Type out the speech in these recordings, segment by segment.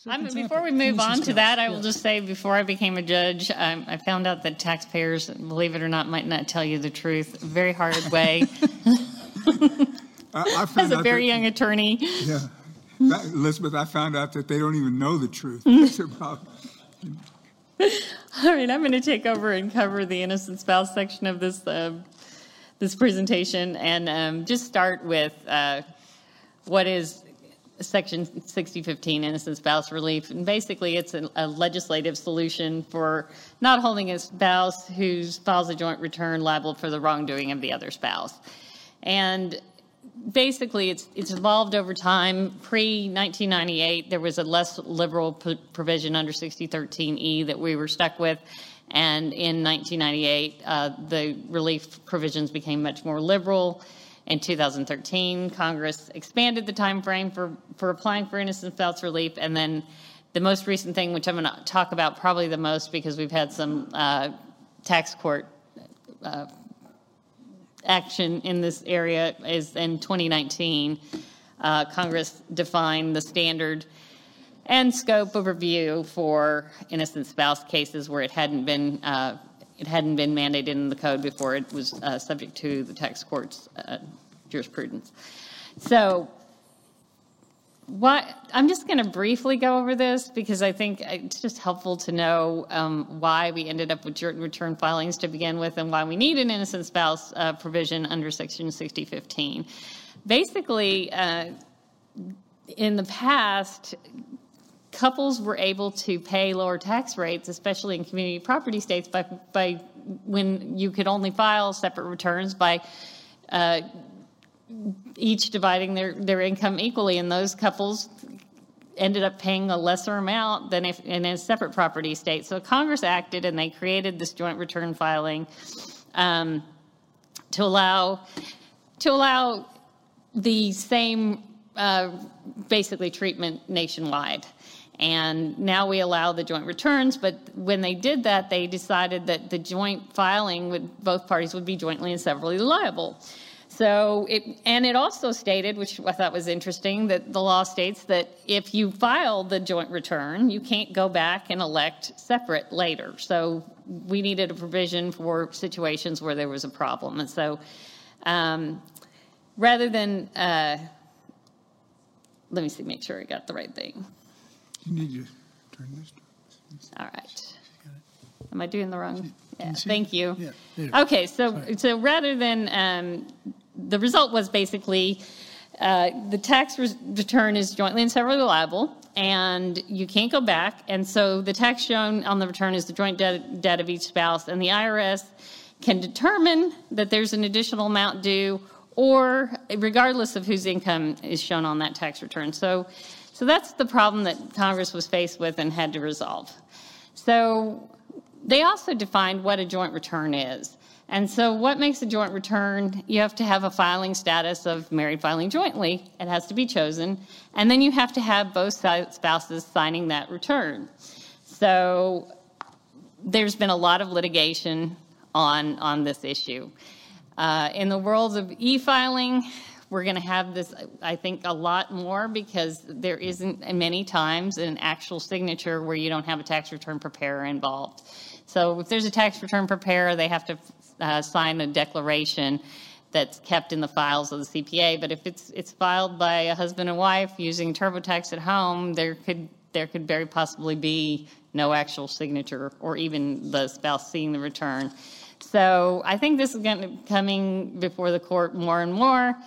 Before we move on to that, I will just say, before I became a judge, I found out that taxpayers, believe it or not, might not tell you the truth. A very hard way. As a very young attorney. Yeah. Elizabeth, I found out that they don't even know the truth. That's their problem. All right, I'm going to take over and cover the innocent spouse section of this presentation, and just start with what is Section 6015, innocent spouse relief. And basically, it's a legislative solution for not holding a spouse who files a joint return liable for the wrongdoing of the other spouse. And basically, it's evolved over time. Pre-1998, there was a less liberal provision under 6013E that we were stuck with. And in 1998, the relief provisions became much more liberal. In 2013, Congress expanded the time frame for applying for innocent spouse relief. And then the most recent thing, which I'm going to talk about probably the most because we've had some tax court action in this area, is in 2019, Congress defined the standard and scope of review for innocent spouse cases where it hadn't been mandated in the code before it was subject to the tax court's jurisprudence. So I'm just going to briefly go over this because I think it's just helpful to know why we ended up with joint return filings to begin with and why we need an innocent spouse provision under Section 6015. Basically, in the past, couples were able to pay lower tax rates, especially in community property states, by when you could only file separate returns by each dividing their income equally, and those couples ended up paying a lesser amount than if in a separate property state. So Congress acted, and they created this joint return filing to allow the same basically treatment nationwide. And now we allow the joint returns, but when they did that, they decided that the joint filing with both parties would be jointly and severally liable. So it also stated, which I thought was interesting, that the law states that if you file the joint return, you can't go back and elect separate later. So we needed a provision for situations where there was a problem. And so rather than, let me see, make sure I got the right thing. You need to turn this. All right. Am I doing the wrong? Yeah, thank you. Yeah, okay, so rather than the result was basically the tax return is jointly and severally liable, and you can't go back. And so the tax shown on the return is the joint debt of each spouse, and the IRS can determine that there's an additional amount due, or regardless of whose income is shown on that tax return. So that's the problem that Congress was faced with and had to resolve. So they also defined what a joint return is. And so what makes a joint return? You have to have a filing status of married filing jointly. It has to be chosen. And then you have to have both spouses signing that return. So there's been a lot of litigation on this issue. In the world of e-filing, we're going to have this, I think, a lot more because there isn't many times an actual signature where you don't have a tax return preparer involved. So if there's a tax return preparer, they have to sign a declaration that's kept in the files of the CPA. But if it's filed by a husband and wife using TurboTax at home, there could very possibly be no actual signature or even the spouse seeing the return. So I think this is going to be coming before the court more and more.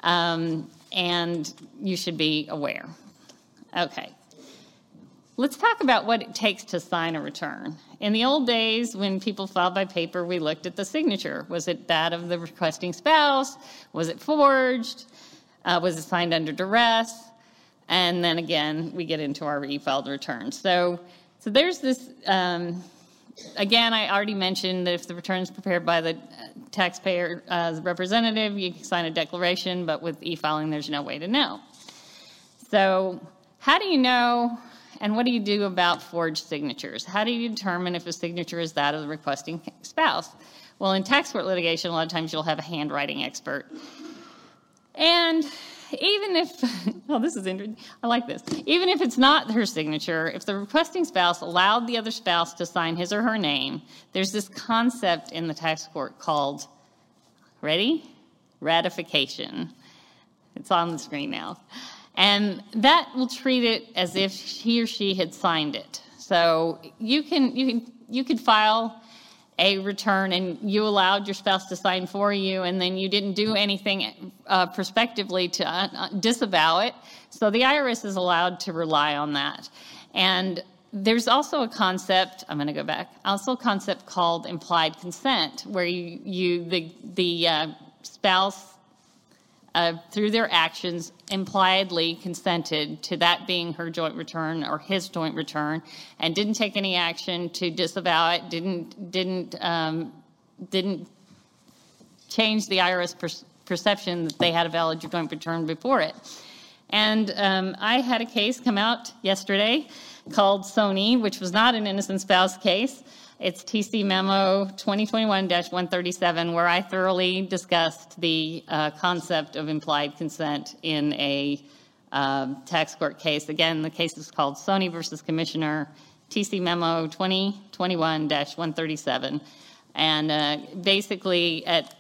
And you should be aware. Okay. Let's talk about what it takes to sign a return. In the old days, when people filed by paper, we looked at the signature. Was it that of the requesting spouse? Was it forged? Was it signed under duress? And then again, we get into our e-filed returns. So there's this, again, I already mentioned that if the return is prepared by the taxpayer representative, you can sign a declaration, but with e-filing, there's no way to know. So how do you know, and what do you do about forged signatures? How do you determine if a signature is that of the requesting spouse? Well, in tax court litigation, a lot of times you'll have a handwriting expert. And even if, oh, this is interesting. I like this. Even if it's not her signature, if the requesting spouse allowed the other spouse to sign his or her name, there's this concept in the tax court called, ready? Ratification. It's on the screen now. And that will treat it as if he or she had signed it. So you could file a return and you allowed your spouse to sign for you, and then you didn't do anything prospectively to disavow it. So the IRS is allowed to rely on that. And there's also a concept, I'm going to go back, also a concept called implied consent, where the spouse, through their actions, impliedly consented to that being her joint return or his joint return, and didn't take any action to disavow it, didn't change the IRS perception that they had a valid joint return before it. And I had a case come out yesterday called Sony, which was not an innocent spouse case. It's TC Memo 2021-137, where I thoroughly discussed the concept of implied consent in a tax court case. Again, the case is called Sony versus Commissioner, TC Memo 2021-137. And basically, it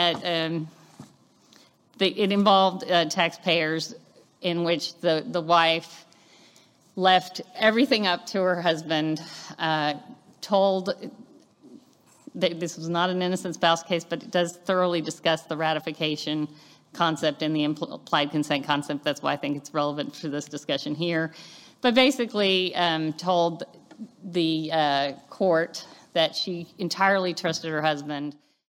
involved taxpayers in which the wife left everything up to her husband, told that this was not an innocent spouse case, but it does thoroughly discuss the ratification concept and the implied consent concept. That's why I think it's relevant for this discussion here. But basically told the court that she entirely trusted her husband